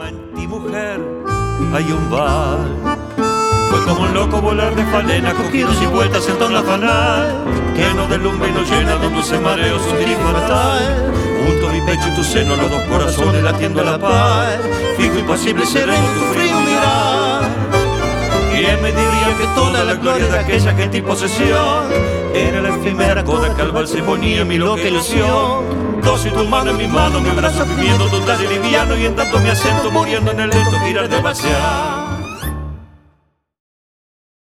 alma en ti, mujer, hay un bar. Fue como un loco volar de falena, con giros y vueltas en torno a fanal, que nos deslumbra y nos llena de dulce mareo sutil y fatal. Junto a mi pecho y tu seno, los dos corazones latiendo a la par, fijo, impasible, sereno, tu frío mirar. ¿Quién me diría que toda la gloria de aquella gente y posesión era la efímera coda que al bal se ponía en mi loca ilusión? Dos y tu mano en mi mano, mi brazo viviendo total y liviano, y en tanto mi acento muriendo en el lento girar de balsear.